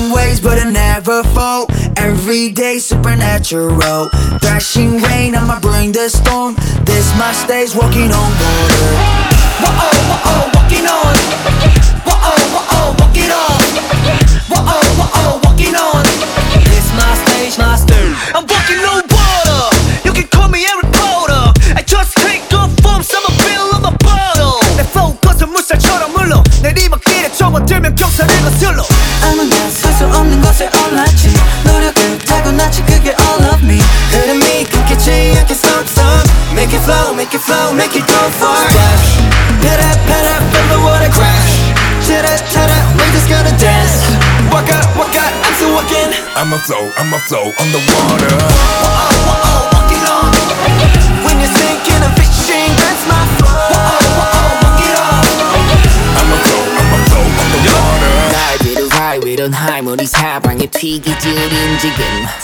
Crashing waves but I never fall. Every day supernatural. Thrashing rain, I'ma bring the storm. This my stage, walking on water. Whoa, whoa, walking on. Whoa, walking on. Whoa, walking on. This my stage, my stage. I'm walking on water. You can call me Eric Potter. I just take off from some appeal of a bottle. 내 focus은 물살처럼 물러 내리막길에 접어들면 경사를 거슬러. 아무 나설 수 없는 것에 올랐지. 노력을 타고났지 그게 all of me. 흐름이 끊기지 않게 stop stop. Make it flow, make it flow, make it go far. Splash, pit up, feel the water crash. Chitter, chitter, we just gonna dance. Walk out, I'm still walking. I'ma flow on the water. Whoa, walking on. When you're sinking and fishing, that's my flow. Walk it on. I'ma flow on the water. 날 위로 high 위론 high 우리 사방에 튀기지 우린 지금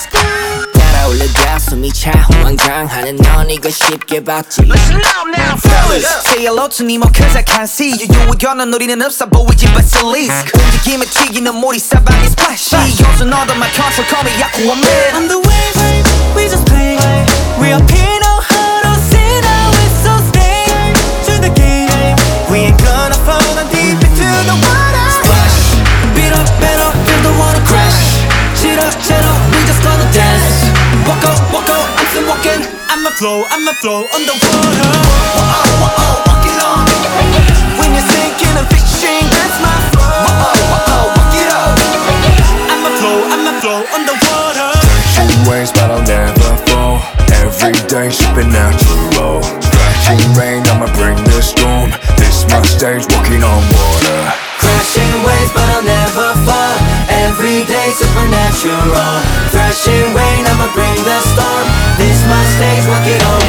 따라올려 가슴이 차호황당하는 넌 이거 쉽게 봤지. Listen up now, fellas. Say hello to me more cause I can't see you. 유의견은 우리는 없어 보이지 but still least. 움직임에 튀기는 물이 사방에 splashy. 요즘 얻어 my control call me Aquaman. On the waves, we just play. We are Pino Huddle, now it's so stay to the game. We ain't gonna fall down deep into the water. Splash, beat up, feel the water crash. Chitter, we just gonna dance. Walk out, I'm still walking. I'ma flow on the water. Whoa, walking on. When you're sinking and fishing, that's my flow. Walk it up. I'ma flow on the water. Crashing waves but I'll never fall. Every day supernatural. Crashing rain, I'ma bring the storm. This my stage, walking on water. Crashing waves but I'll never fall. Every day supernatural. Thrashing rain, I'ma bring the storm. This my stage, walk it on